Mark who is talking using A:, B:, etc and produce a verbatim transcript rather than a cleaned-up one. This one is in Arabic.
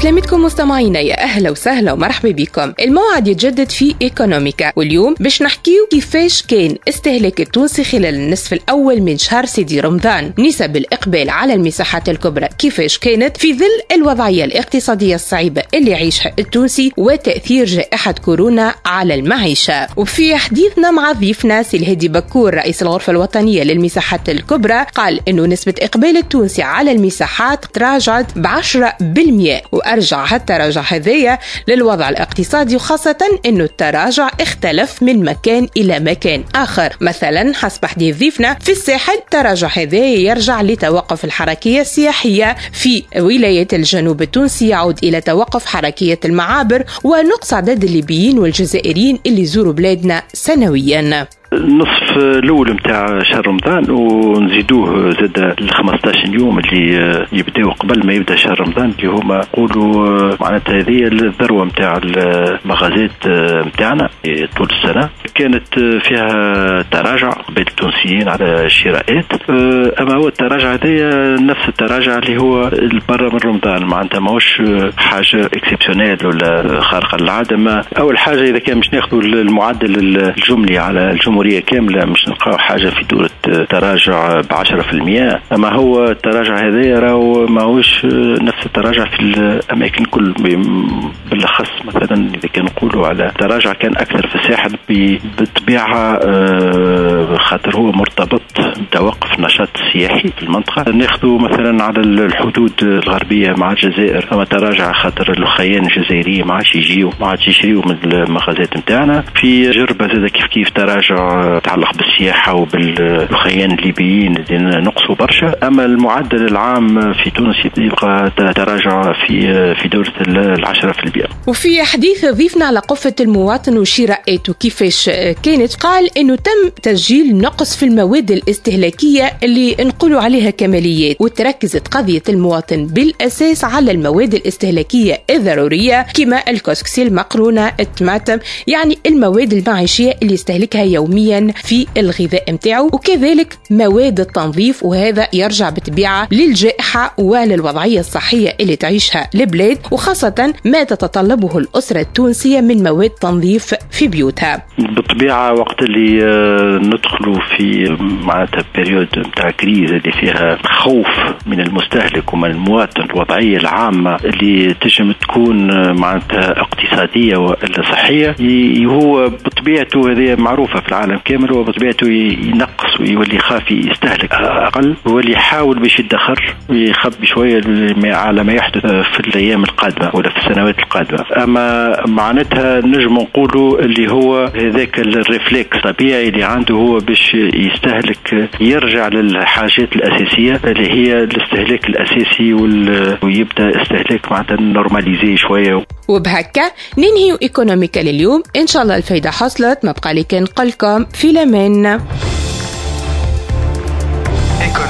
A: سلامتكم مستمعينا، يا أهلا وسهلا ومرحبا بكم. الموعد يتجدد في إيكونوميكا، واليوم باش نحكيو كيفاش كان استهلاك التونسي خلال النصف الأول من شهر سيدي رمضان. نسب الإقبال على المساحات الكبرى كيفاش كانت في ظل الوضعية الاقتصادية الصعيبة اللي يعيشها التونسي وتأثير جائحة كورونا على المعيشة. وفي حديثنا مع ضيفنا سي الهادي بكور رئيس الغرفة الوطنية للمساحات الكبرى، قال إنه نسبة إقبال التونسي على المساحات تراجعت بعشرة بالمئة، وأرجع هالتراجع هذايا للوضع الاقتصادي، وخاصة إنه التراجع اختلف من مكان إلى مكان آخر. مثلا حسب حديث ضيفنا في الساحل التراجع هذايا يرجع لتوقف الحركية السياحية، في ولاية الجنوب التونسي يعود إلى توقف حركية المعابر ونقص عدد الليبيين والجزائريين اللي يزوروا بلادنا سنويا.
B: النصف الاول متاع شهر رمضان ونزيدوه زاد ال خمسطاش يوم اللي يبداو قبل ما يبدا شهر رمضان، اللي هما يقولوا معناتها هذه الذروه متاع المغازات متاعنا طول السنه. كانت فيها تراجع بين التونسيين على الشراءات، اما هو التراجع هذا نفس التراجع اللي هو برا من رمضان، معناتها ماهوش حاجه اكسبسيونيل ولا خارقه للعاده. ما اول حاجه اذا كان مش ناخذوا المعدل الجملي على الجمهورية كاملة مش نلقاو حاجة في دورة تراجع بعشرة في المئة، أما هو التراجع هذا راهو ماهوش نفس التراجع في الأماكن كل. بالأخص مثلا إذا كان نقولوا على تراجع كان أكثر في الساحل بالطبيعة، خاطر هو مرتبط بتوقف النشاط السياحي في المنطقة. ناخذوا مثلا على الحدود الغربية مع الجزائر، أما تراجع خاطر الخيان الجزائري ما عادش يجيو ما عادش يشريوا من المغازات نتاعنا. في جربة زاد كيف كيف تراجع تعلق بالسياحة وبالخيان الليبيين اللي نقصوا برشا. أما المعدل العام في تونس يبقى تراجع في في دورة العشرة في المئة.
A: وفي حديث ضيفنا على قفة المواطن وشراءاته كيفاش كانت، قال إنه تم تسجيل نقص في المواد الاستهلاكية اللي نقولوا عليها كماليات، وتركزت قضية المواطن بالأساس على المواد الاستهلاكية الضرورية كما الكسكسي، المقرونة، الطماطم، يعني المواد المعيشية اللي يستهلكها يوميا في الغذاء متاعه، وكذلك مواد التنظيف، وهذا يرجع بالطبيعة للجائحة وللوضعية الصحية اللي تعيشها البلاد، وخاصة ما تتطلبه الأسرة التونسية من مواد تنظيف في بيوتها.
B: بالطبيعة وقت اللي ندخلوا في معناتها بيريود متاع كريز اللي فيها خوف من المستهلك ومن المواطن، الوضعية العامة اللي تجم تكون معناتها اقتصادية ولا صحية، هو بطبيعته هذه معروفة في العالم كامل، هو بطبيعته ينقص ويولي يخاف يستهلك أقل، ويولي يحاول باش يدخر ويخبي شوية على ما يحدث في الأيام القادمة ولا في السنوات القادمة. أما معناتها نجم نقوله اللي هو هذاك الريفلكس طبيعي اللي عنده هو باش يستهلك، يرجع للحاجات الأساسية اللي هي الاستهلاك الأساسي، ويبدأ استهلاك معناتها نورماليزي شوية.
A: وبهكا ننهي إيكونوميكا لليوم، إن شاء الله الفايدة حصلت. ما بقى لي كان نقلكم في الأمان.